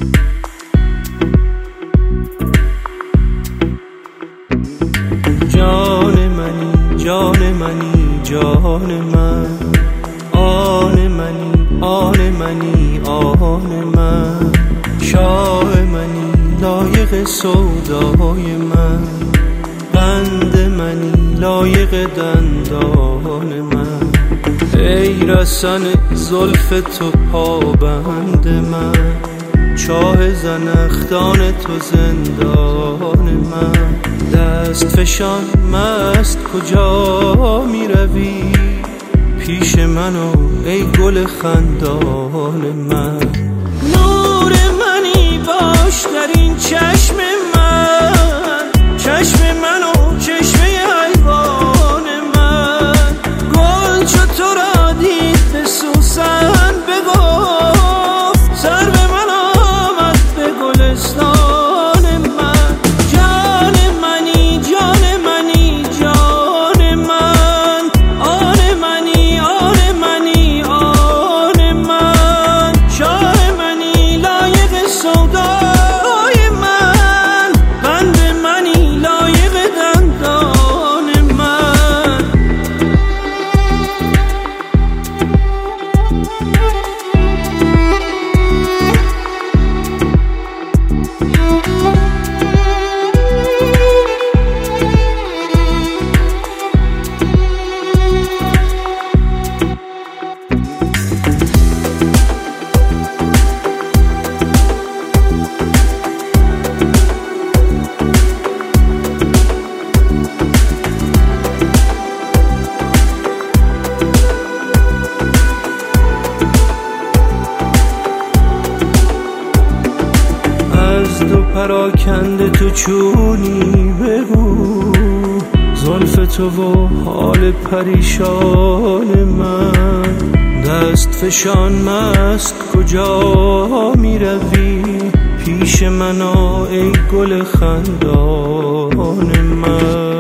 جان منی جان منی جان من، آن منی آن منی آن من، شاه منی لایق سودای من، بند منی لایق دندان من، ای رسن زلف تو پابند من، چاه زنخدان تو زندان من، دست فشان مست کجا می روی پیش منو ای گل خندان من، نور منی باش در این چشم من، چشم منو چشمه حیوان من، گل چو تو را دید به سوسن بگفت، سر به من آمد به گلستان من، جان منی جان منی جان من، آن منی آن منی آن من، شاه منی لایق سودای من، بند منی لایق دندان من. از دو پراکنده تو چونی بگو، زلف تو و حال پریشان من، دست فشان مست کجا می روی پیش من ای گل خندان من.